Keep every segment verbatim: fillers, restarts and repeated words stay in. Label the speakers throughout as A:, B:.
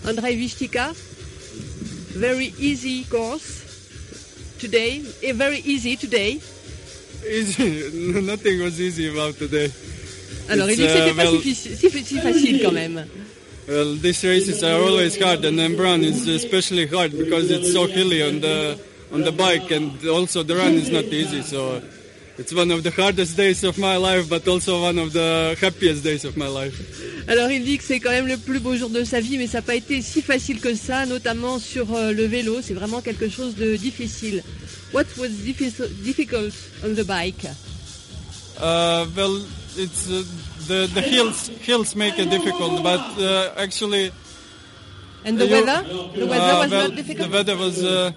A: Andrej Vištika, very easy course today, eh, very easy today.
B: Easy, nothing was easy about today.
A: Alors
B: It's,
A: il dit que c'était
B: uh,
A: pas
B: well-
A: si, si, si facile quand même.
B: Well, these races are always hard, and Embrun is especially hard because it's so hilly on the on the bike, and also the run is not easy. So it's one of the hardest days of my life, but also one of the happiest days of my life.
A: Alors il dit que c'est quand même le plus beau jour de sa vie, mais ça n'a pas été si facile que ça, notamment sur euh, le vélo. C'est vraiment quelque chose de difficile. What was diffi- difficult on the bike?
B: Uh, well, it's uh, the the hills hills make it difficult, but uh, actually.
A: And the
B: You-
A: weather? The weather
B: Uh,
A: was
B: well,
A: not difficult?
B: The weather was, uh,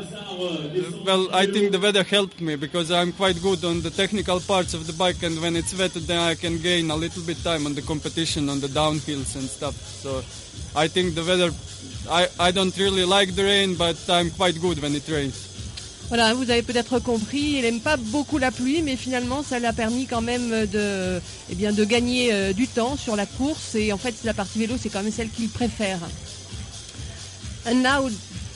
B: well, I think the weather helped me because I'm quite good on the technical parts of the bike, and when it's wet, then I can gain a little bit time on the competition, on the downhills and stuff. So I think the weather, I, I don't really like the rain, but I'm quite good when it rains.
A: Voilà, vous avez peut-être compris, il n'aime pas beaucoup la pluie, mais finalement ça lui a permis quand même de, eh bien, de gagner euh, du temps sur la course, et en fait la partie vélo c'est quand même celle qu'il préfère. And now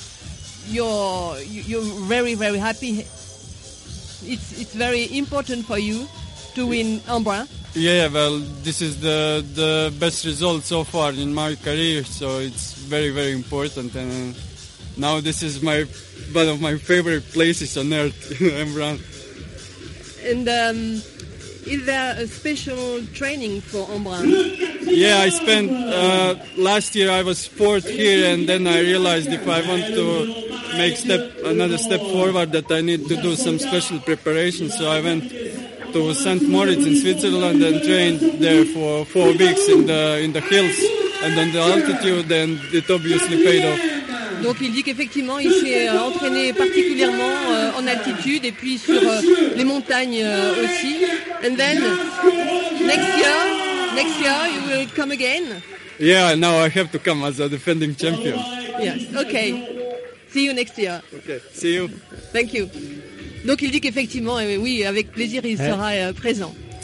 A: you're you're very very happy. It's it's very important for you to win Embrun.
B: Yeah, well, this is the the best result so far in my career, so it's very very important. And now this is my one of my favorite places on earth, Embrun.
A: And um, is there a special training for Embrun?
B: Yeah, I spent uh, last year. I was fourth here, and then I realized if I want to make step another step forward, that I need to do some special preparation. So I went to Saint Moritz in Switzerland and trained there for four weeks in the in the hills and on the altitude, and it obviously paid off.
A: Donc il dit qu'effectivement il s'est euh, entraîné particulièrement euh, en altitude et puis sur euh, les montagnes euh, aussi. And then next year, next year you will come again.
B: Yeah, now I have to come as a defending champion.
A: Yes, okay. See you next year.
B: Okay, see you.
A: Thank you. Donc il dit qu'effectivement, euh, oui, avec plaisir, il sera euh, présent.